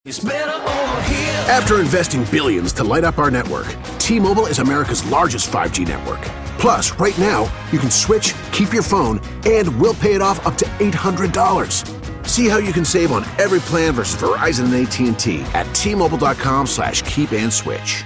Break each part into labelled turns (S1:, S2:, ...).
S1: After investing billions to light up our network, T-Mobile is America's largest 5G network. Plus, right now, you can switch, keep your phone, and we'll pay it off up to $800. See how you can save on every plan versus Verizon and AT&T at T-Mobile.com/keep-and-switch.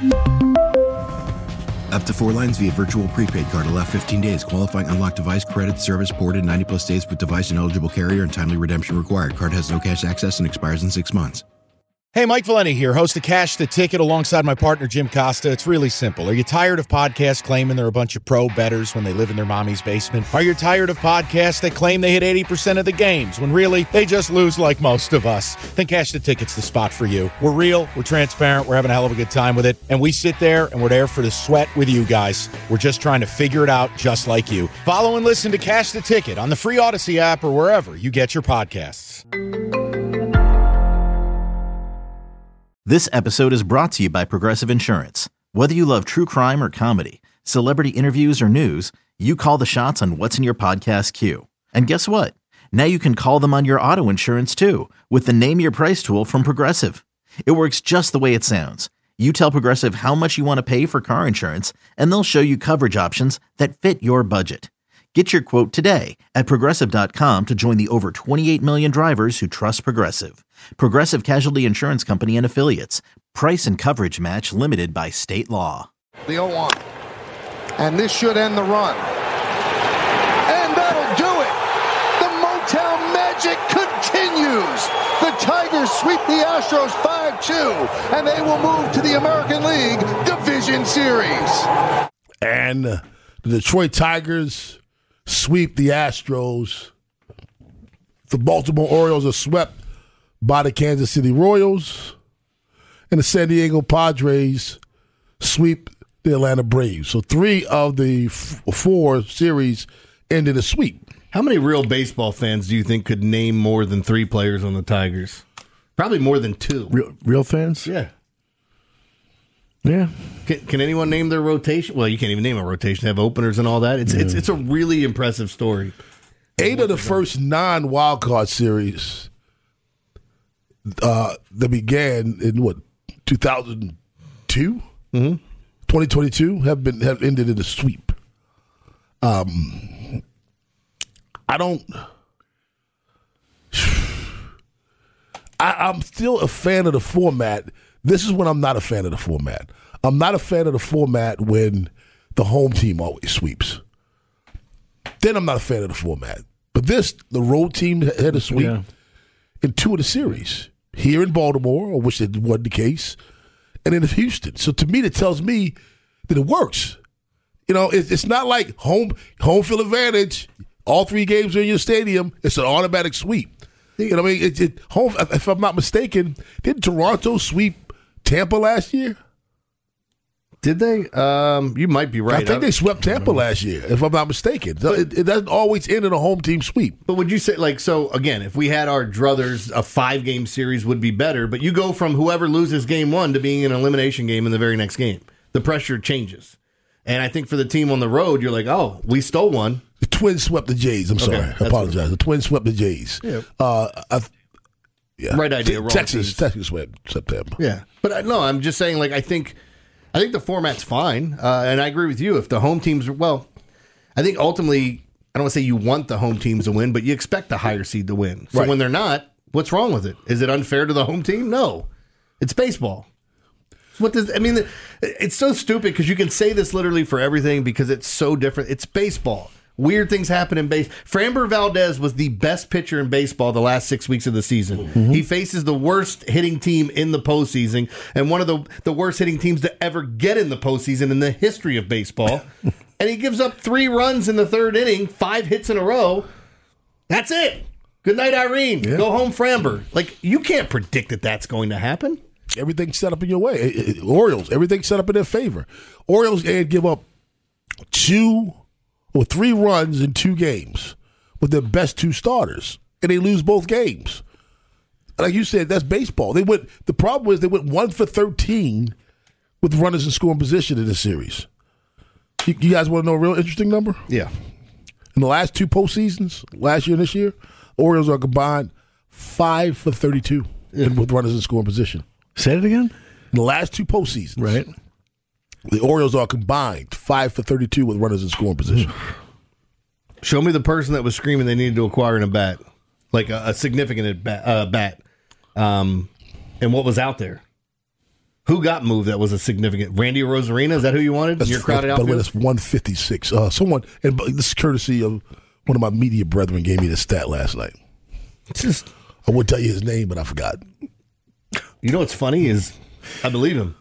S2: Up to 4 lines via virtual prepaid card. Allow 15 days. Qualifying unlocked device credit service ported 90-plus days with device and eligible carrier and timely redemption required. Card has no cash access and expires in 6 months.
S3: Hey, Mike Valenti here, host of Cash the Ticket alongside my partner, Jim Costa. It's really simple. Are you tired of podcasts claiming they're a bunch of pro bettors when they live in their mommy's basement? Are you tired of podcasts that claim they hit 80% of the games when really they just lose like most of us? Then Cash the Ticket's the spot for you. We're real, we're transparent, we're having a hell of a good time with it, and we sit there and we're there for the sweat with you guys. We're just trying to figure it out just like you. Follow and listen to Cash the Ticket on the free Odyssey app or wherever you get your podcasts.
S4: This episode is brought to you by Progressive Insurance. Whether you love true crime or comedy, celebrity interviews or news, you call the shots on what's in your podcast queue. And guess what? Now you can call them on your auto insurance too with the Name Your Price tool from Progressive. It works just the way it sounds. You tell Progressive how much you want to pay for car insurance, and they'll show you coverage options that fit your budget. Get your quote today at Progressive.com to join the over 28 million drivers who trust Progressive. Progressive Casualty Insurance Company and Affiliates. Price and coverage match limited by state law.
S5: The 0-1. And this should end the run. And that'll do it. The Motown magic continues. The Tigers sweep the Astros 5-2, and they will move to the American League Division Series.
S6: And the Detroit Tigers sweep the Astros. The Baltimore Orioles are swept by the Kansas City Royals. And the San Diego Padres sweep the Atlanta Braves. So 3 of the 4 series ended a sweep.
S7: How many real baseball fans do you think could name more than 3 players on the Tigers? Probably more than 2.
S6: Real fans?
S7: Yeah.
S6: Yeah.
S7: Can anyone name their rotation? Well, you can't even name a rotation. They have openers and all that. It's a really impressive story.
S6: 8 of the first 9 wild card series that began in 2002, 2022 have ended in a sweep. I'm still a fan of the format. This is when I'm not a fan of the format. I'm not a fan of the format when the home team always sweeps. Then I'm not a fan of the format. But the road team had a sweep in 2 of the series. Here in Baltimore, which it wasn't the case, and in Houston. So to me, that tells me that it works. You know, it's not like home field advantage. All 3 games are in your stadium. It's an automatic sweep. You know what I mean? Home. If I'm not mistaken, didn't Toronto sweep Tampa last year?
S7: Did they? You might be right.
S6: I think they swept Tampa last year, if I'm not mistaken. It doesn't always end in a home team sweep.
S7: But would you say, so again, if we had our druthers, a 5-game series would be better, but you go from whoever loses game 1 to being an elimination game in the very next game. The pressure changes. And I think for the team on the road, you're like, oh, we stole one.
S6: The Twins swept the Jays. I'm sorry. I apologize. The Twins swept the Jays.
S7: Yeah.
S6: Yeah.
S7: Right idea.
S6: Texas swept September.
S7: Yeah. But I'm just saying, I think the format's fine. And I agree with you. If the home teams, I think ultimately, I don't want to say you want the home teams to win, but you expect the higher seed to win. So when they're not, what's wrong with it? Is it unfair to the home team? No. It's baseball. It's so stupid because you can say this literally for everything because it's so different. It's baseball. Weird things happen in baseball. Framber Valdez was the best pitcher in baseball the last 6 weeks of the season. Mm-hmm. He faces the worst hitting team in the postseason and one of the worst hitting teams to ever get in the postseason in the history of baseball. And he gives up 3 runs in the 3rd inning, 5 hits in a row. That's it. Good night, Irene. Yeah. Go home, Framber. You can't predict that that's going to happen.
S6: Everything's set up in your way. Orioles, everything's set up in their favor. Orioles give up 2 or 3 runs in 2 games with their best 2 starters, and they lose both games. Like you said, that's baseball. The problem is they went 1 for 13 with runners in scoring position in this series. You guys want to know a real interesting number?
S7: Yeah.
S6: In the last 2 postseasons, last year and this year, Orioles are combined 5 for 32. with runners in scoring position.
S8: Say it again?
S6: In the last 2 postseasons,
S8: Right.
S6: the Orioles are combined 5 for 32 with runners in scoring position.
S7: Show me the person that was screaming they needed to acquire a bat, like a significant bat. And what was out there? Who got moved that was a significant? Randy Rosarina? Is that who you wanted? In your crowded
S6: By the way,
S7: outfield?
S6: that's 156. Someone, and this is courtesy of one of my media brethren, gave me the stat last night.
S7: It's just,
S6: I would tell you his name, but I forgot.
S7: you know what's funny is I believe him.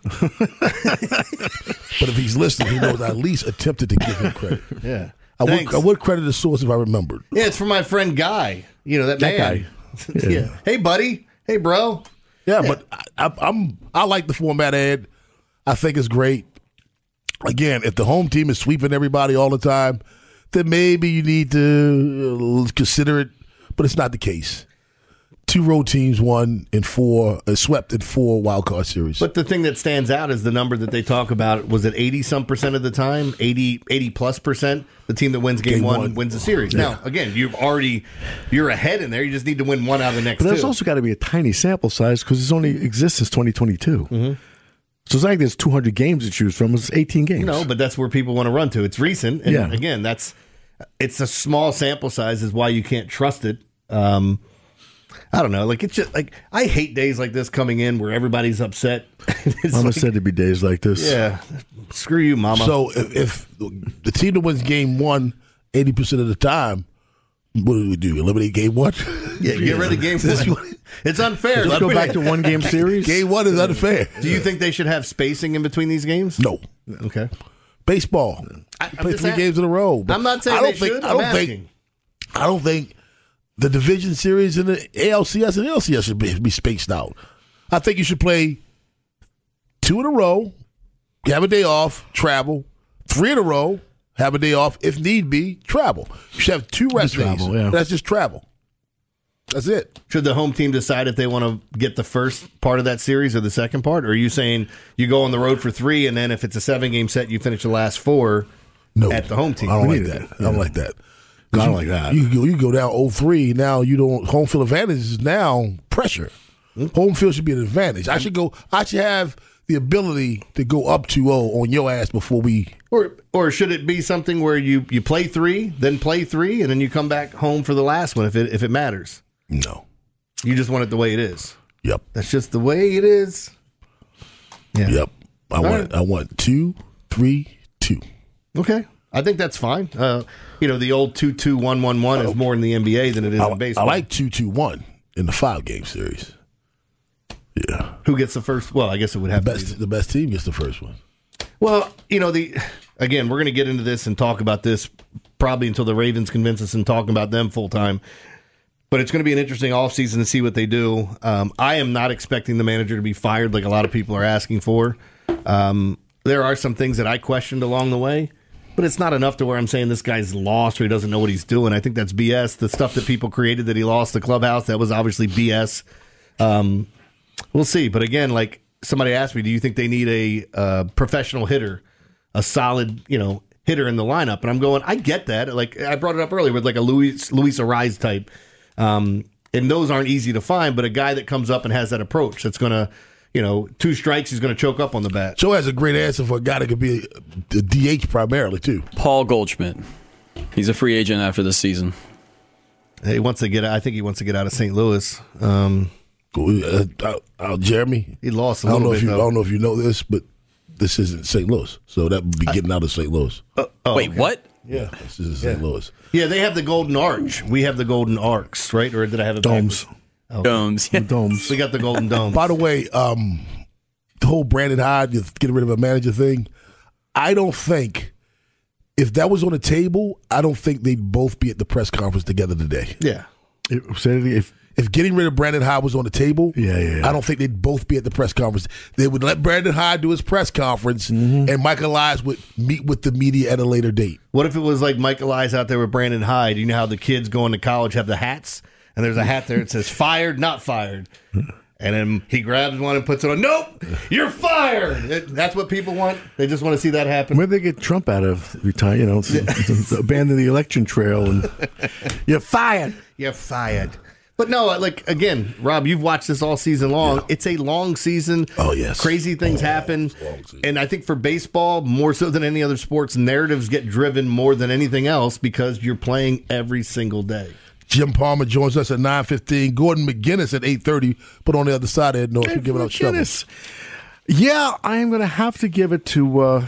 S6: But if he's listening, he knows I at least attempted to give him credit.
S7: Yeah.
S6: I would credit the source if I remembered.
S7: Yeah, it's for my friend Guy. You know, that man.
S8: guy.
S7: Yeah. Hey, buddy. Hey, bro.
S6: Yeah, but I like the format, Ed. I think it's great. Again, if the home team is sweeping everybody all the time, then maybe you need to consider it. But it's not the case. 2 road teams swept in 4 wild card series.
S7: But the thing that stands out is the number that they talk about. Was it 80-some% of the time? 80+%? The team that wins game one wins the series. Yeah. Now, again, you're ahead in there. You just need to win 1 out of the next 2.
S8: But there's also got to be a tiny sample size because it's only exists since 2022. Mm-hmm. So it's like there's 200 games to choose from. It's 18 games.
S7: No, but that's where people want to run to. It's recent. And again, it's a small sample size is why you can't trust it. I don't know. Like, it's just like, I hate days like this coming in where everybody's upset.
S8: Mama said there'd be days like this.
S7: Yeah. Screw you, Mama.
S6: So if the team that wins game 1 80% of the time, what do we do? Eliminate game 1?
S7: Yeah, get rid of game 1. It's unfair.
S8: Let's go back to 1-game series.
S6: Game 1 is unfair.
S7: Do you think they should have spacing in between these games?
S6: No.
S7: Okay.
S6: Baseball. Play 3 games in a row.
S7: I'm not saying they should. I'm asking.
S6: I don't think the division series in the ALCS and LCS should be spaced out. I think you should play 2 in a row, have a day off, travel. 3 in a row, have a day off. If need be, travel. You should have 2 rest days.
S8: Yeah.
S6: That's just travel. That's it.
S7: Should the home team decide if they want to get the first part of that series or the second part? Or are you saying you go on the road for 3 and then if it's a 7-game set, you finish the last 4 at the home team?
S6: I don't like that. I don't like that.
S8: I don't like that.
S6: You go down 0-3. Now you don't. Home field advantage is now pressure. Home field should be an advantage. I should have the ability to go up 2-0 on your ass before we.
S7: Or should it be something where you play 3, then play 3, and then you come back home for the last one if it matters?
S6: No.
S7: You just want it the way it is.
S6: Yep.
S7: That's just the way it is. Yeah.
S6: Yep. I want 2, 3, 2.
S7: Okay. I think that's fine. The old 2-2-1-1-1 is more in the NBA than it is in baseball.
S6: I like 2-2-1 in the 5-game series. Yeah.
S7: Who gets the first? Well, I guess it would have
S6: the best team gets the first one.
S7: Well, again, we're going to get into this and talk about this probably until the Ravens convince us and talking about them full time. But it's going to be an interesting offseason to see what they do. I am not expecting the manager to be fired like a lot of people are asking for. There are some things that I questioned along the way. But it's not enough to where I'm saying this guy's lost or he doesn't know what he's doing. I think that's BS. The stuff that people created that he lost the clubhouse, that was obviously BS. We'll see. But again, like somebody asked me, do you think they need a professional hitter, a solid, hitter in the lineup? And I'm going, I get that. Like I brought it up earlier with like a Luis Arraez type. And those aren't easy to find, but a guy that comes up and has that approach that's going to, 2 strikes, he's going to choke up on the bat.
S6: Joe has a great answer for a guy that could be a DH primarily, too.
S9: Paul Goldschmidt. He's a free agent after this season.
S7: He wants to get. I think he wants to get out of St. Louis.
S6: Jeremy,
S7: he lost a little bit.
S6: I don't know if you know this, but this isn't St. Louis, so that would be getting out of St. Louis.
S9: Wait,
S7: okay.
S9: What?
S6: Yeah, this is St. Louis.
S7: Yeah, they have the Golden Arch. We have the Golden Arcs, right? Or did I have it
S8: Domes?
S9: Domes. Yeah.
S8: Domes.
S7: We got the Golden Domes.
S6: By the way, the whole Brandon Hyde, getting rid of a manager thing, I don't think, if that was on the table, I don't think they'd both be at the press conference together today.
S7: Yeah.
S6: If getting rid of Brandon Hyde was on the table, I don't think they'd both be at the press conference. They would let Brandon Hyde do his press conference, and Michael Elias would meet with the media at a later date.
S7: What if it was like Michael Elias out there with Brandon Hyde? You know how the kids going to college have the hats? And there's a hat there that says fired, not fired. And then he grabs one and puts it on. Nope, you're fired. That's what people want. They just want to see that happen.
S8: Where'd they get Trump out of? Retire, abandon the election trail, and you're fired.
S7: You're fired. But no, like, again, Rob, you've watched this all season long. Yeah. It's a long season.
S6: Oh, yes.
S7: Crazy things happen. And I think for baseball, more so than any other sports, narratives get driven more than anything else because you're playing every single day.
S6: Jim Palmer joins us at 9:15. Gordon McGinnis at 8:30. But on the other side, Ed North, you're giving out shovels.
S8: Yeah, I am going to have to give it to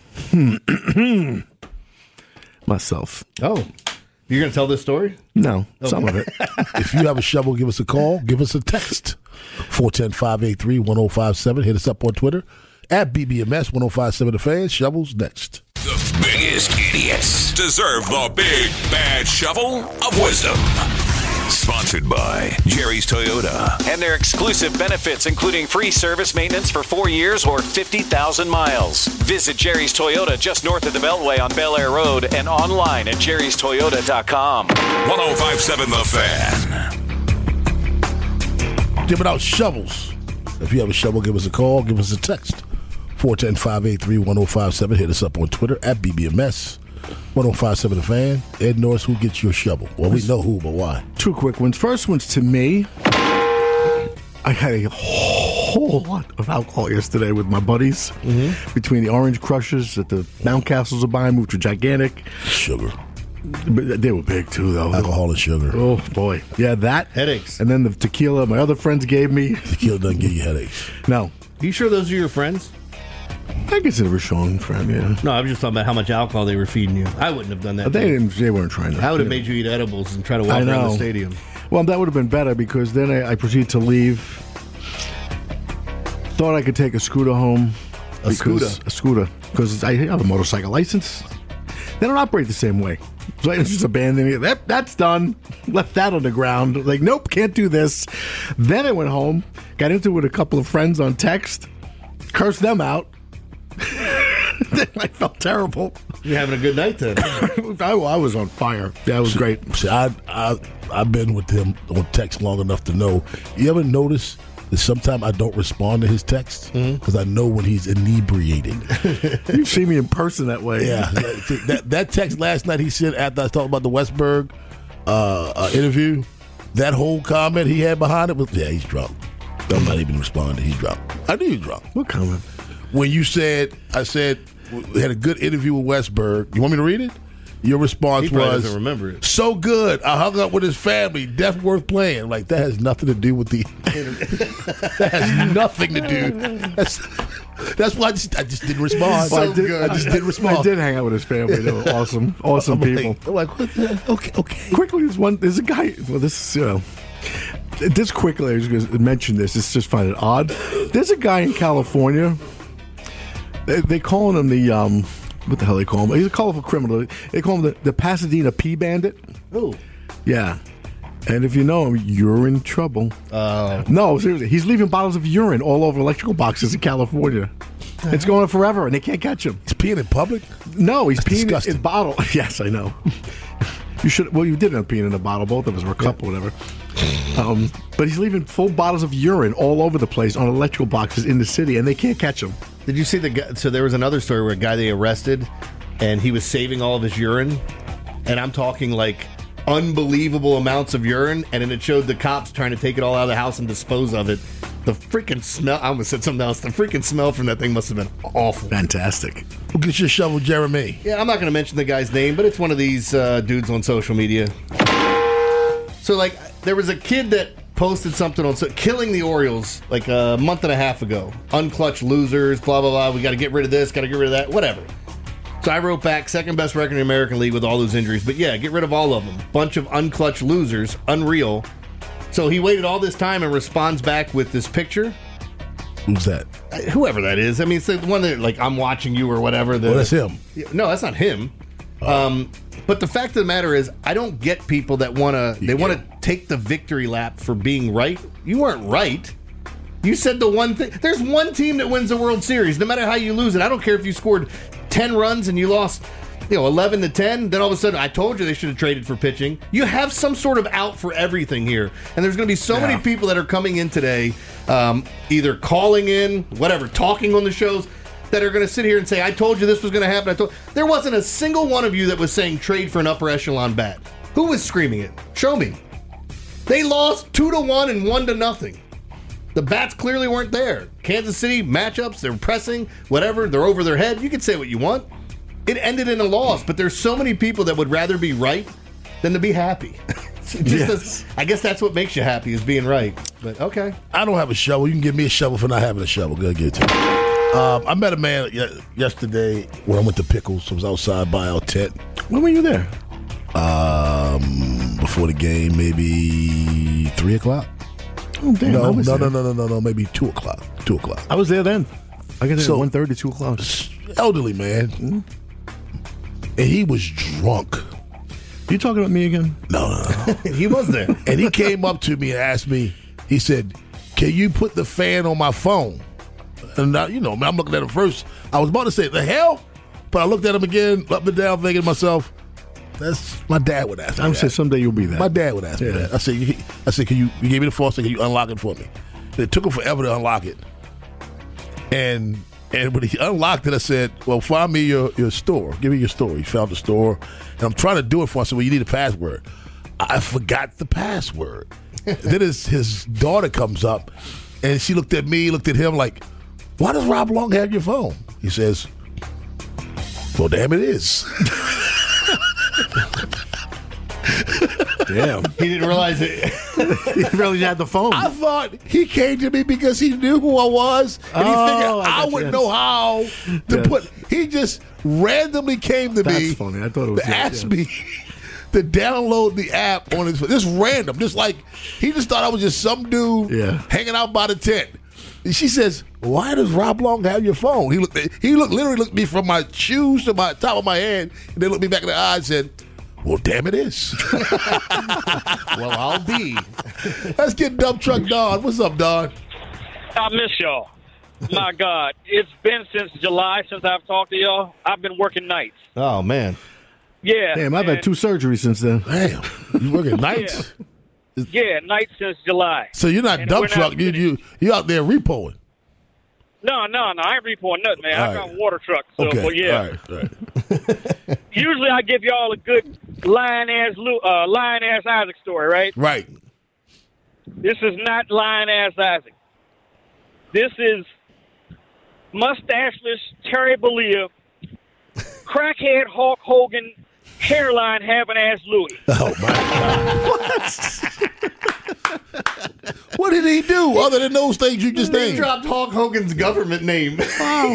S8: myself.
S7: Oh. You're going to tell this story?
S8: No, some of it.
S6: If you have a shovel, give us a call. Give us a text. 410-583-1057. Hit us up on Twitter at BBMS 1057 The Fan. Shovels next.
S10: The biggest idiots deserve the big bad shovel of wisdom. Sponsored by Jerry's Toyota.
S11: And their exclusive benefits, including free service maintenance for 4 years or 50,000 miles. Visit Jerry's Toyota just north of the Beltway on Bel Air Road and online at jerrystoyota.com.
S10: 1057 The Fan.
S6: Giving out shovels. If you have a shovel, give us a call. Give us a text. 410-583-1057. Hit us up on Twitter at BBMS 1057 The Fan. Ed Norris, who gets your shovel? Well, we know who, but why?
S8: Two quick ones. First one's to me. I had a whole lot of alcohol yesterday with my buddies. Mm-hmm. Between the Orange Crushers at the Mountcastles of buying, which were gigantic.
S6: Sugar.
S8: But they were big, too, though.
S6: Alcohol and sugar.
S8: Oh, boy. Yeah, that.
S7: Headaches.
S8: And then the tequila my other friends gave me.
S6: Tequila doesn't give you headaches.
S8: No.
S7: Are you sure those are your friends?
S8: I consider a Sean friend, yeah.
S7: No, I was just talking about how much alcohol they were feeding you. I wouldn't have done that.
S8: They weren't trying to.
S7: I would have made you eat edibles and try to walk around the stadium.
S8: Well, that would have been better because then I proceeded to leave. Thought I could take a scooter home. A scooter. Because I have a motorcycle license. They don't operate the same way. So I just abandoned it. That's done. Left that on the ground. Like, nope, can't do this. Then I went home, got into it with a couple of friends on text, cursed them out. I felt terrible.
S7: You're having a good night then.
S8: I was on fire. Yeah, it was great.
S6: See, I've been with him on text long enough to know. You ever notice that sometimes I don't respond to his texts because I know when he's inebriated.
S8: You see me in person that way.
S6: Yeah. that text last night he sent after I talked about the Westberg interview, that whole comment he had behind it was, he's drunk. I'm not even responding. He's drunk. I knew he was drunk.
S8: What comment?
S6: When you said, I said, we had a good interview with Westberg. You want me to read it? Your response
S7: he
S6: was,
S7: doesn't remember it.
S6: So good. I hung up with his family. Death worth playing. Like, that has nothing to do with the that has nothing to do. That's why I just didn't respond.
S8: Well,
S6: I just didn't respond.
S8: I did hang out with his family. They were awesome people.
S6: I'm like, what the? Okay.
S8: Quickly, there's a guy. Well, this is, this quickly, I was going to mention this. It's just find it odd. There's a guy in California. They calling him the what the hell they call him? He's a colorful criminal. They call him the Pasadena Pea Bandit.
S7: Oh,
S8: yeah. And if you know him, you're in trouble. No, seriously, he's leaving bottles of urine all over electrical boxes in California. It's going on forever, and they can't catch him.
S6: He's peeing in public?
S8: No, he's peeing
S6: disgusting.
S8: in a bottle. Yes, I know. You should. Well, you did end up peeing in a bottle. Both of us were a couple, whatever. But he's leaving full bottles of urine all over the place on electrical boxes in the city, and they can't catch him.
S7: Did you see the guy? So there was another story where a guy they arrested, and he was saving all of his urine, and I'm talking like unbelievable amounts of urine, and then it showed the cops trying to take it all out of the house and dispose of it. The freaking smell! I almost said something else. The freaking smell from that thing must have been awful.
S8: Fantastic.
S6: Who gets your shovel, Jeremy?
S7: Yeah, I'm not going to mention the guy's name, but it's one of these dudes on social media. So, like, there was a kid that posted something on killing the Orioles like a month and a half ago. Unclutched losers, blah, blah, blah. We got to get rid of this, got to get rid of that, whatever. So I wrote back, second best record in the American League with all those injuries. But yeah, get rid of all of them. Bunch of unclutched losers. Unreal. So he waited all this time and responds back with this picture.
S6: Who's that?
S7: Whoever that is. I mean, it's the one that, like, I'm watching you or whatever.
S6: That's him.
S7: No, that's not him. But the fact of the matter is, I don't get people that want to take the victory lap for being right. You weren't right. You said the one thing. There's one team that wins the World Series, no matter how you lose it. I don't care if you scored 10 runs and you lost, 11-10. Then all of a sudden, I told you they should have traded for pitching. You have some sort of out for everything here. And there's going to be so many people that are coming in today, either calling in, whatever, talking on the shows, that are going to sit here and say, I told you this was going to happen. There wasn't a single one of you that was saying trade for an upper echelon bat. Who was screaming it? Show me. They lost 2-1 and 1-0. The bats clearly weren't there. Kansas City matchups, they're pressing, whatever, they're over their head. You can say what you want. It ended in a loss, but there's so many people that would rather be right than to be happy. I guess that's what makes you happy, is being right. But okay.
S6: I don't have a shovel. You can give me a shovel for not having a shovel. Go get it to me. I met a man yesterday when I went to Pickles. I was outside by our tent.
S8: When were you there?
S6: Before the game, maybe 3 o'clock.
S8: Oh, damn.
S6: No, maybe 2 o'clock. 2 o'clock.
S8: I was there then. I got there at 1:30, 2 o'clock.
S6: Elderly man. Mm-hmm. And he was drunk.
S8: You talking about me again?
S6: No.
S7: He was there.
S6: And he came up to me and asked me, he said, can you put the fan on my phone? And I'm looking at him first. I was about to say, the hell? But I looked at him again, up and down, thinking to myself, that's my dad would ask me.
S8: I would say someday you'll be that.
S6: My dad would ask me that. I said, can you gave me the phone, can you unlock it for me? And it took him forever to unlock it. And when he unlocked it, I said, well, find me your store. Give me your store. He found the store. And I'm trying to do it for him. I said, well, you need a password. I forgot the password. Then his daughter comes up, and she looked at me, looked at him like, why does Rob Long have your phone? He says, well, damn, it is.
S8: Damn.
S7: He didn't realize it.
S8: He really had the phone.
S6: I thought he came to me because he knew who I was, and he figured I wouldn't know how to put. He just randomly came to me.
S8: That's funny. I thought it was
S6: to ask me to download the app on his phone. Just random, just like he just thought I was just some dude hanging out by the tent. And she says, why does Rob Long have your phone? He literally looked at me from my shoes to my top of my head, and then looked me back in the eye and said, well, damn, it is.
S7: Well, I'll be.
S6: Let's get Dump Truck Don. What's up, Don?
S12: I miss y'all. My God. It's been since July since I've talked to y'all. I've been working nights.
S7: Oh, man.
S12: Yeah.
S8: Damn, I've had 2 surgeries since then.
S6: Damn. You working nights?
S12: Yeah, nights since July.
S6: So you're not Dump Truck. You out there repoing.
S12: No, I ain't reporting nothing, man. I got a water truck. So,
S6: okay.
S12: Well, yeah.
S6: All right.
S12: Usually I give y'all a good lion-ass Isaac story, right?
S6: Right.
S12: This is not lion-ass Isaac. This is mustacheless Terry Bollea, crackhead Hulk Hogan, hairline having ass Louie.
S6: Oh, my God. What did he do other than those things you just named?
S7: He dropped Hulk Hogan's government name.
S12: Wow.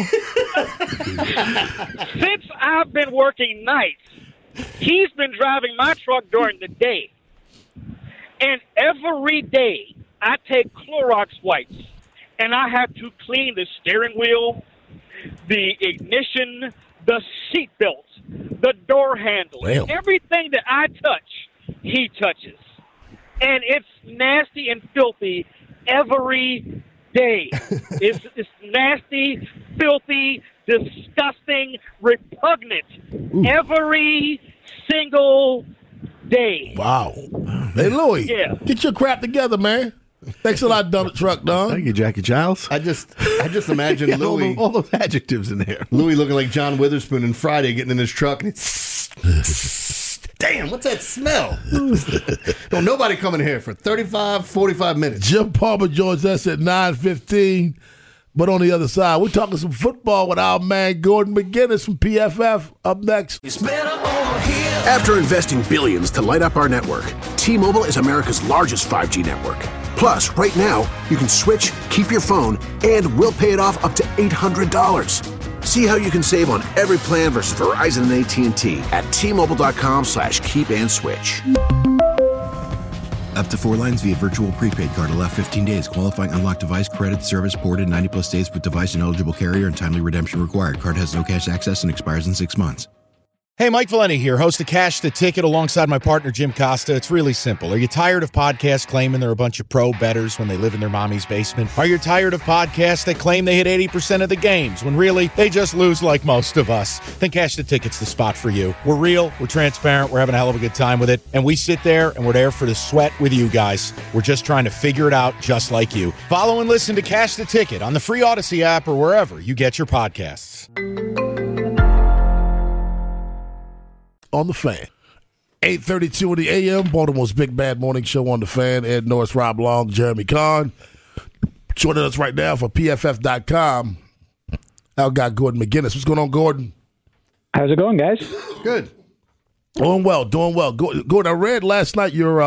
S12: Since I've been working nights, he's been driving my truck during the day. And every day, I take Clorox wipes, and I have to clean the steering wheel, the ignition, the seat belt, the door handle.
S6: Damn.
S12: Everything that I touch, he touches. And it's nasty and filthy every day. It's nasty, filthy, disgusting, repugnant every single day.
S6: Wow. Hey, Louie, get your crap together, man. Thanks a lot, Dump Truck Don.
S8: Thank you, Jackie Giles.
S7: I just imagine Louie.
S8: All those adjectives in there.
S7: Louie looking like John Witherspoon in Friday, getting in his truck. And damn, what's that smell? Don't nobody come in here for 35, 45 minutes.
S6: Jim Palmer joins us at 9:15. But on the other side, we're talking some football with our man Gordon McGinnis from PFF up next.
S1: After investing billions to light up our network, T-Mobile is America's largest 5G network. Plus, right now, you can switch, keep your phone, and we'll pay it off up to $800. See how you can save on every plan versus Verizon and AT&T at T-Mobile.com/keep-and-switch.
S2: Up to 4 lines via virtual prepaid card. Allow 15 days. Qualifying unlocked device credit service ported 90+ days with device and eligible carrier and timely redemption required. Card has no cash access and expires in 6 months.
S3: Hey, Mike Valenti here, host of Cash the Ticket alongside my partner, Jim Costa. It's really simple. Are you tired of podcasts claiming they're a bunch of pro bettors when they live in their mommy's basement? Are you tired of podcasts that claim they hit 80% of the games when really they just lose like most of us? Then Cash the Ticket's the spot for you. We're real, we're transparent, we're having a hell of a good time with it, and we sit there and we're there for the sweat with you guys. We're just trying to figure it out just like you. Follow and listen to Cash the Ticket on the free Odyssey app or wherever you get your podcasts.
S6: On the Fan. 8:32 in the a.m., Baltimore's Big Bad Morning Show on The Fan. Ed Norris, Rob Long, Jeremy Kahn. Joining us right now for PFF.com, our guy Gordon McGinnis. What's going on, Gordon?
S13: How's it going, guys?
S7: Good.
S6: Doing well. Gordon, I read last night your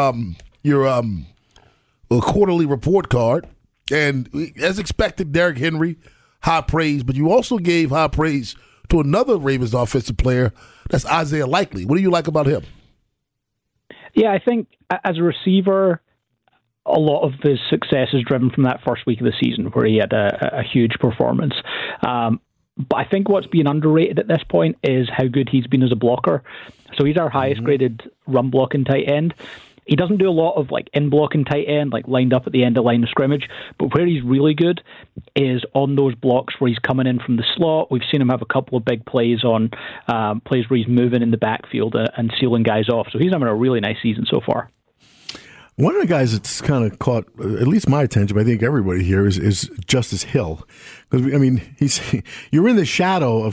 S6: quarterly report card, and as expected, Derrick Henry, high praise, but you also gave high praise to another Ravens offensive player. That's Isaiah Likely. What do you like about him?
S13: Yeah, I think as a receiver, a lot of his success is driven from that first week of the season where he had a huge performance. But I think what's being underrated at this point is how good he's been as a blocker. So he's our highest graded run blocking tight end. He doesn't do a lot of in blocking tight end, lined up at the end of line of scrimmage. But where he's really good is on those blocks where he's coming in from the slot. We've seen him have a couple of big plays on plays where he's moving in the backfield and sealing guys off. So he's having a really nice season so far.
S8: One of the guys that's kind of caught at least my attention, but I think everybody here, is Justice Hill. Because you're in the shadow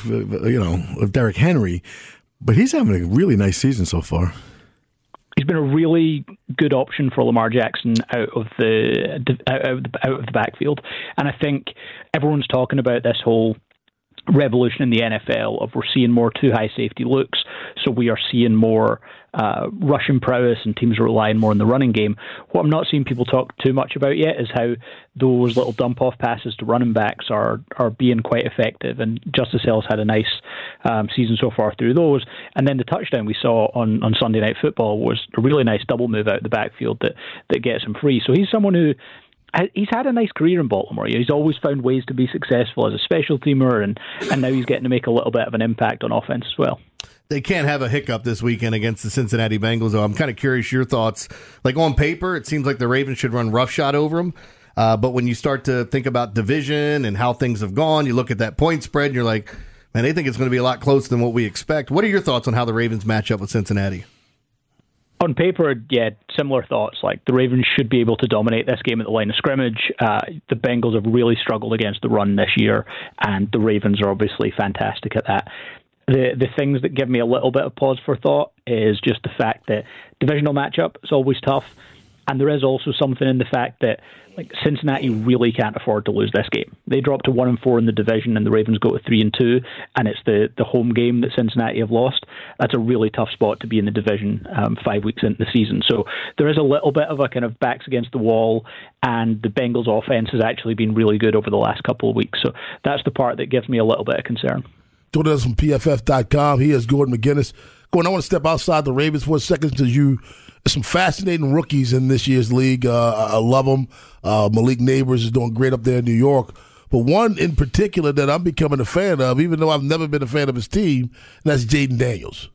S8: of Derrick Henry, but he's having a really nice season so far.
S13: He's been a really good option for Lamar Jackson out of the backfield, and I think everyone's talking about this whole revolution in the NFL of we're seeing more too high safety looks, so we are seeing more rushing prowess and teams are relying more on the running game. What I'm not seeing people talk too much about yet is how those little dump off passes to running backs are being quite effective, and Justice Hill's had a nice season so far through those. And then the touchdown we saw on Sunday Night Football was a really nice double move out of the backfield that gets him free. So he's someone who he's had a nice career in Baltimore. He's always found ways to be successful as a special teamer, and now he's getting to make a little bit of an impact on offense as well.
S7: They can't have a hiccup this weekend against the Cincinnati Bengals, though. I'm kind of curious your thoughts. On paper, it seems like the Ravens should run roughshod over them. But when you start to think about division and how things have gone, you look at that point spread, and you're like, man, they think it's going to be a lot closer than what we expect. What are your thoughts on how the Ravens match up with Cincinnati?
S13: On paper, yeah, similar thoughts. The Ravens should be able to dominate this game at the line of scrimmage. The Bengals have really struggled against the run this year, and the Ravens are obviously fantastic at that. The things that give me a little bit of pause for thought is just the fact that divisional matchup is always tough, and there is also something in the fact that Cincinnati really can't afford to lose this game. They dropped to 1-4 in the division, and the Ravens go to 3-2, and it's the home game that Cincinnati have lost. That's a really tough spot to be in the division 5 weeks into the season. So there is a little bit of a kind of backs against the wall, and the Bengals' offense has actually been really good over the last couple of weeks. So that's the part that gives me a little bit of concern.
S6: Joining us from PFF.com, he is Gordon McGinnis. Gordon, I want to step outside the Ravens for a second because there's some fascinating rookies in this year's league. I love them. Malik Neighbors is doing great up there in New York. But one in particular that I'm becoming a fan of, even though I've never been a fan of his team, and that's Jaden Daniels.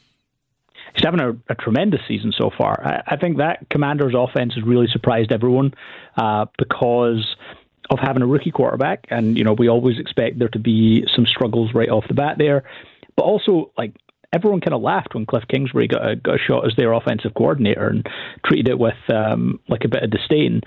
S13: He's having a tremendous season so far. I think that Commanders offense has really surprised everyone because of having a rookie quarterback, and we always expect there to be some struggles right off the bat there. But also, everyone kind of laughed when Cliff Kingsbury got a shot as their offensive coordinator and treated it with a bit of disdain.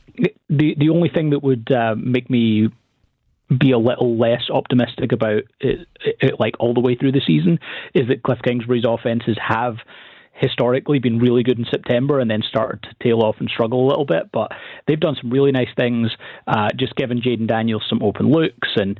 S13: The only thing that would make me be a little less optimistic about it all the way through the season is that Cliff Kingsbury's offenses have historically been really good in September and then started to tail off and struggle a little bit, but they've done some really nice things, just giving Jaden Daniels some open looks, and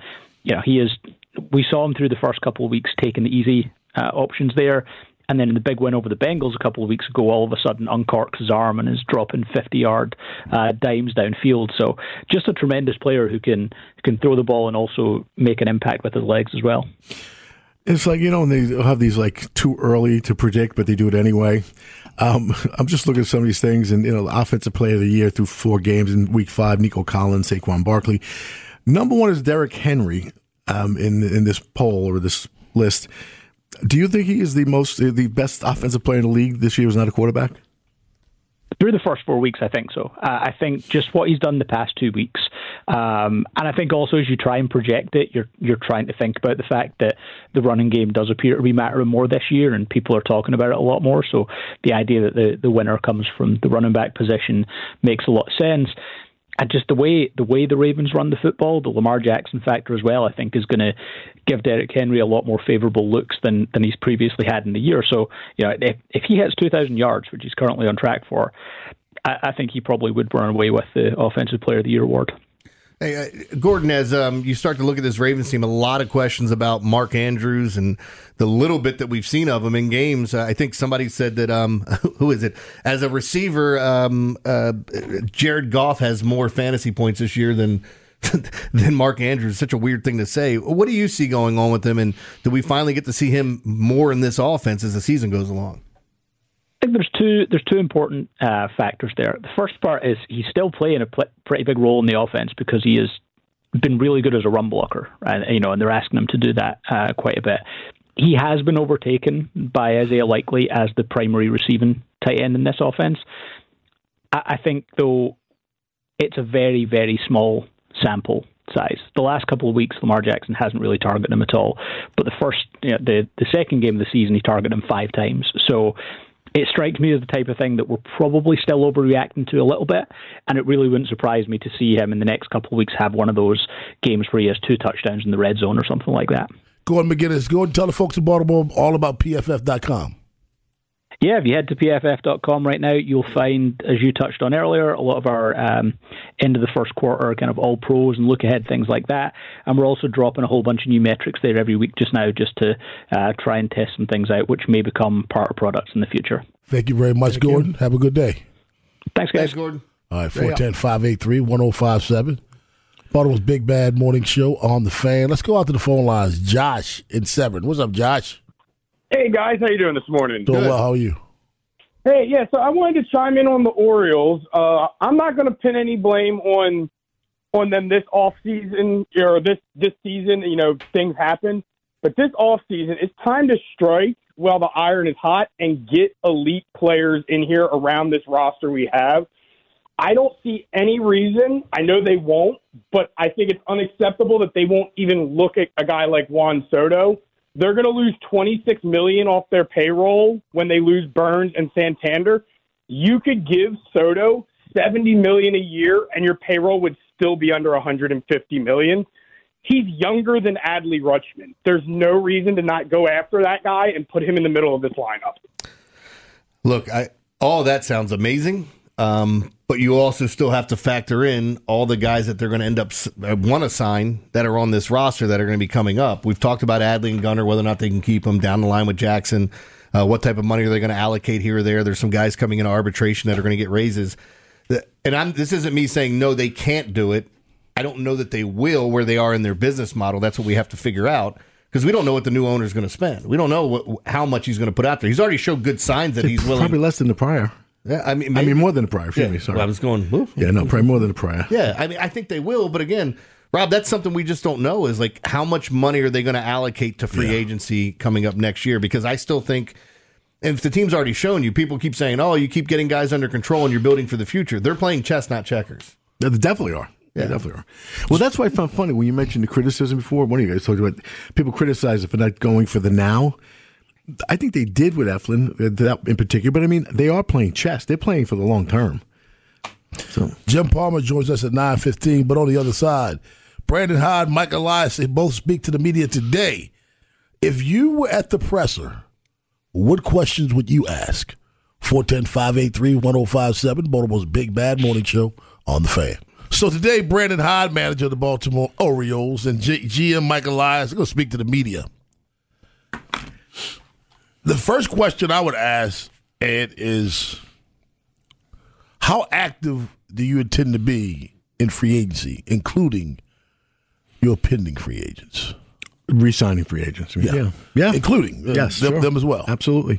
S13: we saw him through the first couple of weeks taking the easy options there, and then in the big win over the Bengals a couple of weeks ago, all of a sudden uncorks his arm and is dropping 50-yard dimes downfield. So just a tremendous player who can throw the ball and also make an impact with his legs as well.
S8: It's when they have these too early to predict, but they do it anyway. I'm just looking at some of these things, and offensive player of the year through 4 games in week 5, Nico Collins, Saquon Barkley. Number 1 is Derrick Henry in this poll or this list. Do you think he is the best offensive player in the league this year who's not a quarterback?
S13: Through the first 4 weeks, I think so. I think just what he's done the past 2 weeks, and I think also as you try and project it, you're trying to think about the fact that the running game does appear to be mattering more this year, and people are talking about it a lot more. So the idea that the winner comes from the running back position makes a lot of sense. And just the way the Ravens run the football, the Lamar Jackson factor as well, I think is going to give Derrick Henry a lot more favourable looks than he's previously had in the year. So, if he hits 2,000 yards, which he's currently on track for, I think he probably would run away with the Offensive Player of the Year award.
S7: Hey, Gordon, as you start to look at this Ravens team, a lot of questions about Mark Andrews and the little bit that we've seen of him in games. I think somebody said that, who is it? As a receiver, Jared Goff has more fantasy points this year than Mark Andrews. Such a weird thing to say. What do you see going on with him, and do we finally get to see him more in this offense as the season goes along?
S13: I think there's two important factors there. The first part is he's still playing a pretty big role in the offense because he has been really good as a run blocker, and they're asking him to do that quite a bit. He has been overtaken by Isaiah Likely as the primary receiving tight end in this offense. I think, though, it's a very, very small sample size. The last couple of weeks, Lamar Jackson hasn't really targeted him at all. But the second game of the season, he targeted him 5 times. So it strikes me as the type of thing that we're probably still overreacting to a little bit, and it really wouldn't surprise me to see him in the next couple of weeks have one of those games where he has 2 touchdowns in the red zone or something like that.
S6: Gordon McGinnis, go and tell the folks in Baltimore all about PFF.com.
S13: Yeah, if you head to PFF.com right now, you'll find, as you touched on earlier, a lot of our end of the first quarter kind of all pros and look ahead things like that. And we're also dropping a whole bunch of new metrics there every week just now just to try and test some things out, which may become part of products in the future.
S6: Thank you very much, Gordon. Have a good day.
S13: Thanks, guys.
S7: Thanks, Gordon.
S6: All right, 410-583-1057. Baltimore's Big Bad Morning Show on the Fan. Let's go out to the phone lines. Josh in Severn. What's up, Josh?
S14: Hey, guys. How you doing this morning?
S6: Doing well. How are you?
S14: Hey, yeah, so I wanted to chime in on the Orioles. I'm not going to pin any blame on them this offseason or this season. Things happen. But this offseason, it's time to strike while the iron is hot and get elite players in here around this roster we have. I don't see any reason. I know they won't, but I think it's unacceptable that they won't even look at a guy like Juan Soto. They're going to lose $26 million off their payroll when they lose Burns and Santander. You could give Soto $70 million a year, and your payroll would still be under $150 million. He's younger than Adley Rutschman. There's no reason to not go after that guy and put him in the middle of this lineup.
S7: Look, all that sounds amazing, but you also still have to factor in all the guys that they're going to end up want to sign that are on this roster that are going to be coming up. We've talked about Adley and Gunnar, whether or not they can keep them down the line with Jackson. What type of money are they going to allocate here or there? There's some guys coming into arbitration that are going to get raises. And this isn't me saying, no, they can't do it. I don't know that they will where they are in their business model. That's what we have to figure out because we don't know what the new owner is going to spend. We don't know how much he's going to put out there. He's already showed good signs that he's willing.
S8: Probably less than the prior.
S7: Yeah, I mean
S8: more than the prior. Excuse me, sorry.
S7: Well, I was going. Oof.
S8: Yeah, no, probably more than the prior.
S7: Yeah, I think they will. But again, Rob, that's something we just don't know is like how much money are they going to allocate to free agency coming up next year? Because I still think, and if the team's already shown you, people keep saying, oh, you keep getting guys under control and you're building for the future. They're playing chess, not checkers.
S8: They definitely are. Yeah. They definitely are. Well, that's why I found funny when you mentioned the criticism before. One of you guys told you about people criticize it for not going for the now. I think they did with Eflin, that in particular. But, I mean, they are playing chess. They're playing for the long term. So
S6: Jim Palmer joins us at 9:15. But on the other side, Brandon Hyde, Mike Elias, they both speak to the media today. If you were at the presser, what questions would you ask? 410-583-1057, Baltimore's Big Bad Morning Show on the Fan. So today, Brandon Hyde, manager of the Baltimore Orioles, and GM Mike Elias are going to speak to the media. The first question I would ask, Ed, is how active do you intend to be in free agency, including your pending free agents?
S8: Re-signing free agents. Yeah.
S6: Including them as well.
S8: Absolutely.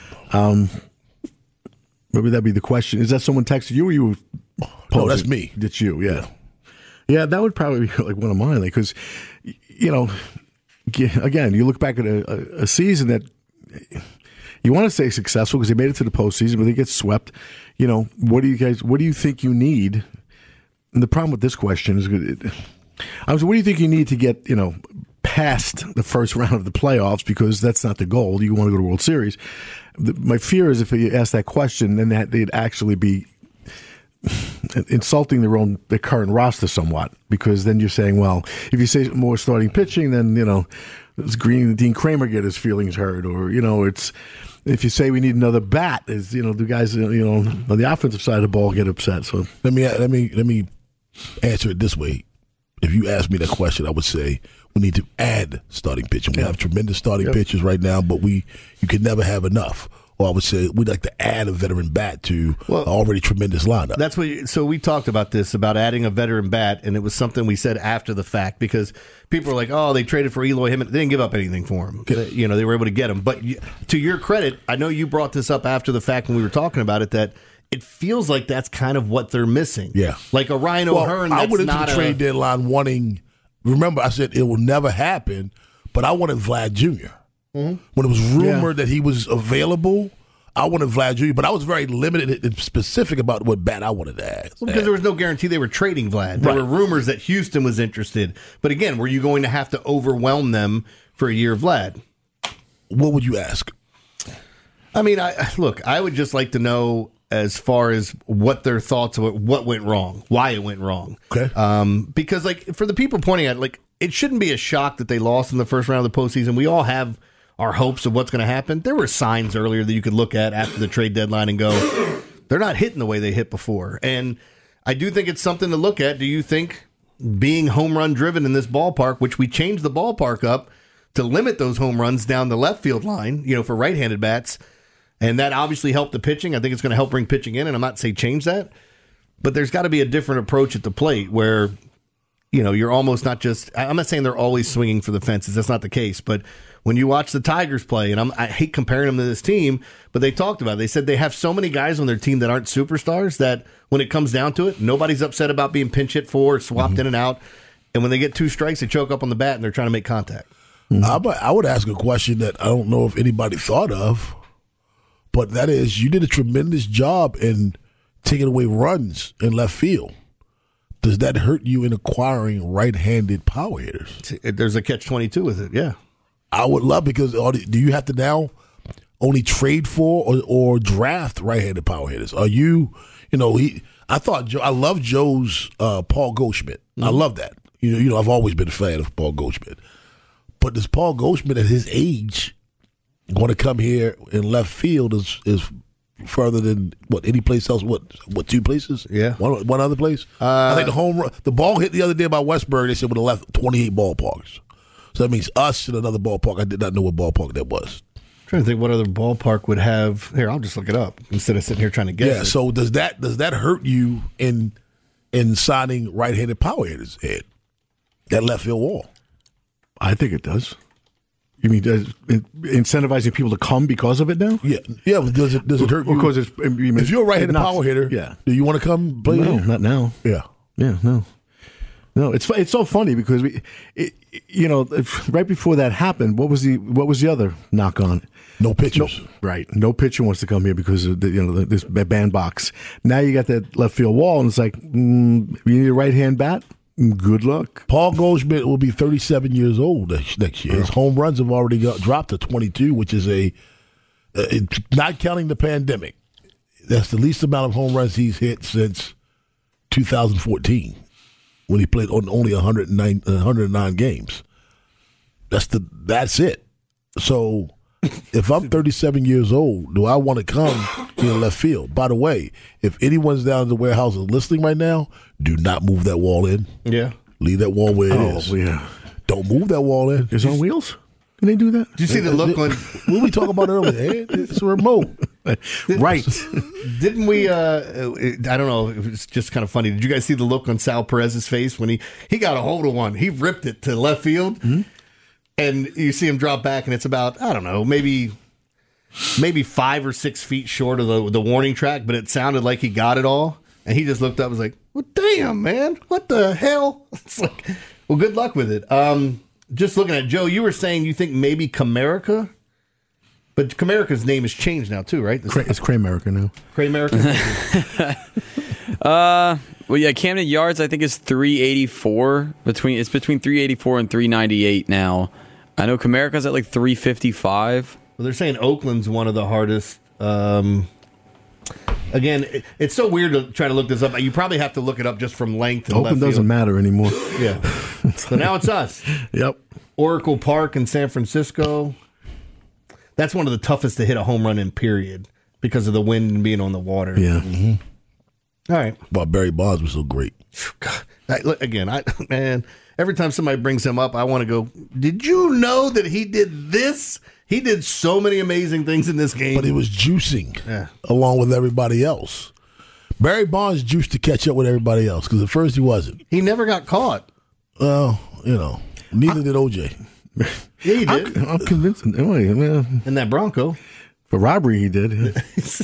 S8: Maybe that'd be the question. Is that someone texted you or you?
S6: No, that's me.
S8: That's you, yeah. Yeah, that would probably be like one of mine. Because, again, you look back at a season that you want to say successful because they made it to the postseason, but they get swept. What do you think you need? And the problem with this question is, what do you think you need to get, past the first round of the playoffs? Because that's not the goal. You want to go to World Series. My fear is if you ask that question, then they'd actually be insulting their current roster somewhat, because then you're saying, well, if you say more starting pitching, then does Dean Kramer get his feelings hurt, or it's if you say we need another bat, do guys on the offensive side of the ball get upset? So
S6: let me answer it this way. If you ask me that question, I would say we need to add starting pitching. We have tremendous starting pitchers right now, but you can never have enough. Or I would say we'd like to add a veteran bat to an already tremendous lineup.
S7: That's what. So we talked about this, about adding a veteran bat, and it was something we said after the fact, because people were like, "Oh, they traded for Eloy Jimenez. They didn't give up anything for him. They were able to get him." But to your credit, I know you brought this up after the fact when we were talking about it, that it feels like that's kind of what they're missing.
S6: Yeah,
S7: like a Ryan O'Hearn.
S6: I went into the trade deadline wanting. Remember, I said it will never happen, but I wanted Vlad Jr. Mm-hmm. When it was rumored that he was available, I wanted Vlad Jr., but I was very limited and specific about what bat I wanted to add.
S7: Well, because there was no guarantee they were trading Vlad. There were rumors that Houston was interested. But again, were you going to have to overwhelm them for a year of Vlad?
S6: What would you ask?
S7: I mean, I would just like to know as far as what their thoughts of what went wrong, why it went wrong.
S6: Okay.
S7: Because, for the people pointing at it, it shouldn't be a shock that they lost in the first round of the postseason. We all have our hopes of what's going to happen. There were signs earlier that you could look at after the trade deadline and go, they're not hitting the way they hit before. And I do think it's something to look at. Do you think being home run driven in this ballpark, which we changed the ballpark up to limit those home runs down the left field line, for right-handed bats, and that obviously helped the pitching. I think it's going to help bring pitching in, and I'm not saying change that, but there's got to be a different approach at the plate where, you're almost not just, I'm not saying they're always swinging for the fences. That's not the case, but when you watch the Tigers play, and I hate comparing them to this team, but they talked about it. They said they have so many guys on their team that aren't superstars that when it comes down to it, nobody's upset about being pinch hit for, swapped in and out. And when they get 2 strikes, they choke up on the bat and they're trying to make contact.
S6: I would ask a question that I don't know if anybody thought of, but that is, you did a tremendous job in taking away runs in left field. Does that hurt you in acquiring right-handed power hitters?
S7: There's a catch-22 with it, yeah. I
S6: would love, because do you have to now only trade for or draft right-handed power hitters? Are you, I love Joe's Paul Goldschmidt. I love that. I've always been a fan of Paul Goldschmidt. But does Paul Goldschmidt at his age going to come here in left field is further than any place else? What 2 places?
S7: Yeah,
S6: one other place. I think the ball hit the other day by Westburg. They said would have left 28 ballparks. So that means us in another ballpark. I did not know what ballpark that was.
S7: I'm trying to think what other ballpark would have. Here, I'll just look it up instead of sitting here trying to guess.
S6: Yeah. So does that hurt you in signing right-handed power hitters at that left field wall?
S8: I think it does. You mean incentivizing people to come because of it now?
S6: Yeah. Does it hurt you?
S8: Because
S6: if you're a right-handed power hitter, do you want to come play?
S8: No, not now.
S6: Yeah.
S8: No. It's so funny because right before that happened, what was the other knock on it?
S6: No pitchers.
S8: No pitcher wants to come here because of this bandbox. Now you got that left field wall, and it's like, you need a right-hand bat? Good luck.
S6: Paul Goldschmidt will be 37 years old next year. His home runs have already dropped to 22, which is not counting the pandemic. That's the least amount of home runs he's hit since 2014, when he played on only 109 games. That's it. So if I'm 37 years old, do I want to come in left field? By the way, if anyone's down in the warehouse and listening right now, do not move that wall in.
S7: Yeah.
S6: Leave that wall where it is.
S8: Yeah.
S6: Don't move that wall in.
S8: It's on wheels? Can they do that?
S7: Did you see the look on...
S6: What we talking about earlier? It's a remote.
S8: Right.
S7: Didn't we... I don't know. It was just kind of funny. Did you guys see the look on Sal Perez's face when he got a hold of one? He ripped it to left field. Mm-hmm. And you see him drop back, and it's about, I don't know, maybe 5 or 6 feet short of the warning track, but it sounded like he got it all. And he just looked up and was like, well, damn, man. What the hell? It's like, well, good luck with it. Just looking at Joe, you were saying you think maybe Comerica? But Comerica's name has changed now, too, right?
S8: It's Cray-Merica now.
S7: Cray-Merica?
S9: Well, yeah, Camden Yards, I think, is 384. It's between 384 and 398 now. I know Comerica's at like 355.
S7: Well, they're saying Oakland's one of the hardest. Again, it's so weird to try to look this up. You probably have to look it up just from length. And
S8: Oakland doesn't matter anymore.
S7: Yeah. So now it's us.
S8: Yep.
S7: Oracle Park in San Francisco. That's one of the toughest to hit a home run in, period, because of the wind and being on the water.
S8: Yeah.
S7: All right.
S6: But Barry Bonds was so great.
S7: God, man, every time somebody brings him up, I want to go, did you know that he did this? He did so many amazing things in this game.
S6: But he was juicing along with everybody else. Barry Bonds juiced to catch up with everybody else because at first he wasn't.
S7: He never got caught.
S6: Well, neither did OJ.
S7: Yeah, he did.
S8: I'm convinced.
S7: In that Bronco.
S8: For robbery, he did.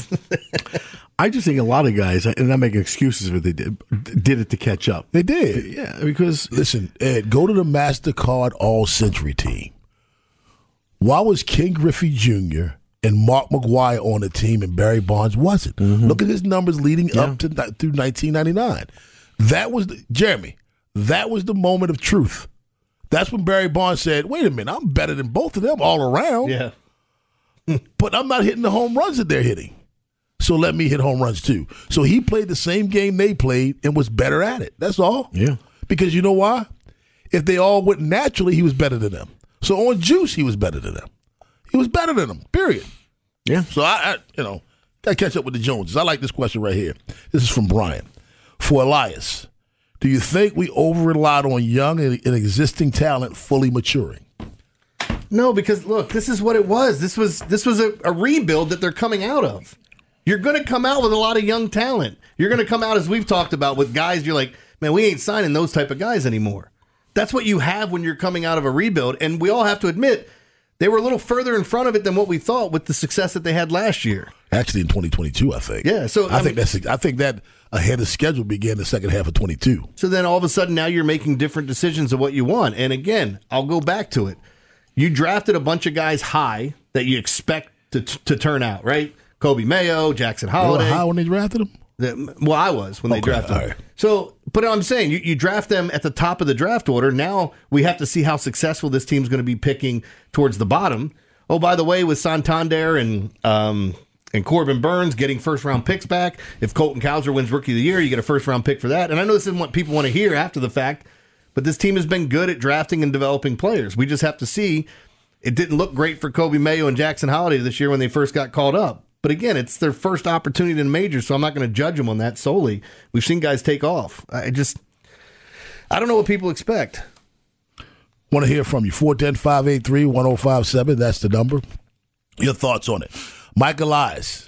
S8: I just think a lot of guys, and I'm not making excuses for they did it to catch up.
S6: They did.
S8: Yeah, because...
S6: Listen, Ed, go to the MasterCard All-Century team. Why was Ken Griffey Jr. and Mark McGwire on the team and Barry Bonds wasn't?
S8: Mm-hmm.
S6: Look at his numbers leading up to through 1999. That was, Jeremy, that was the moment of truth. That's when Barry Bonds said, wait a minute, I'm better than both of them all around.
S7: Yeah.
S6: But I'm not hitting the home runs that they're hitting. So let me hit home runs too. So he played the same game they played and was better at it. That's all.
S8: Yeah.
S6: Because you know why? If they all went naturally, he was better than them. So on juice, he was better than them. He was better than them, period.
S8: Yeah.
S6: So I got to catch up with the Joneses. I like this question right here. This is from Brian. For Elias, do you think we over-relied on young and existing talent fully maturing?
S7: No, because look, this is what it was. This was a rebuild that they're coming out of. You're going to come out with a lot of young talent. You're going to come out, as we've talked about, with guys you're like, man, we ain't signing those type of guys anymore. That's what you have when you're coming out of a rebuild. And we all have to admit, they were a little further in front of it than what we thought with the success that they had last year.
S6: Actually, in 2022, I think.
S7: Yeah, so
S6: I think that ahead of schedule began the second half of 22.
S7: So then all of a sudden now you're making different decisions of what you want. And again, I'll go back to it. You drafted a bunch of guys high that you expect to turn out, right? Kobe Mayo, Jackson Holiday.
S6: You were high when they drafted him?
S7: Well, I was when they drafted him. Right. So, but I'm saying you draft them at the top of the draft order. Now we have to see how successful this team's going to be picking towards the bottom. Oh, by the way, with Santander and Corbin Burns getting first-round picks back, if Colton Cowser wins Rookie of the Year, you get a first-round pick for that. And I know this isn't what people want to hear after the fact, but this team has been good at drafting and developing players. We just have to see. It didn't look great for Kobe Mayo and Jackson Holiday this year when they first got called up. But again, it's their first opportunity in a major, so I'm not going to judge them on that solely. We've seen guys take off. I don't know what people expect.
S6: Want to hear from you. 410-583-1057. That's the number. Your thoughts on it. Mike Elias,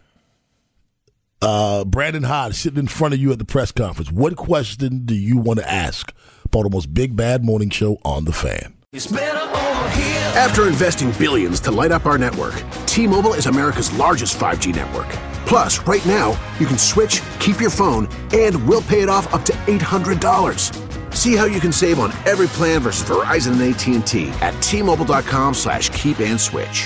S6: Brandon Hodge sitting in front of you at the press conference. What question do you want to ask Baltimore's Big Bad Morning Show on The Fan?
S1: After investing billions to light up our network, T-Mobile is America's largest 5G network. Plus, right now, you can switch, keep your phone, and we'll pay it off up to $800. See how you can save on every plan versus Verizon and AT&T at T-Mobile.com/keep-and-switch.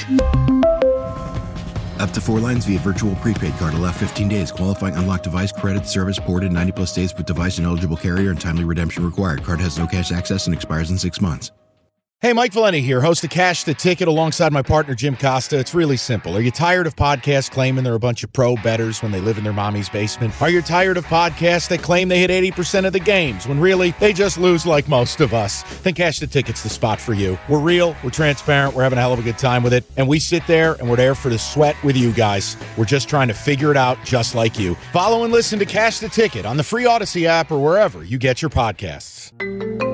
S2: Up to 4 lines via virtual prepaid card. Allow 15 days. Qualifying unlocked device credit service ported 90+ states with device and eligible carrier and timely redemption required. Card has no cash access and expires in 6 months.
S3: Hey, Mike Valeni here, host of Cash the Ticket alongside my partner, Jim Costa. It's really simple. Are you tired of podcasts claiming they're a bunch of pro bettors when they live in their mommy's basement? Are you tired of podcasts that claim they hit 80% of the games when really they just lose like most of us? Then Cash the Ticket's the spot for you. We're real, we're transparent, we're having a hell of a good time with it, and we sit there and we're there for the sweat with you guys. We're just trying to figure it out just like you. Follow and listen to Cash the Ticket on the free Odyssey app or wherever you get your podcasts.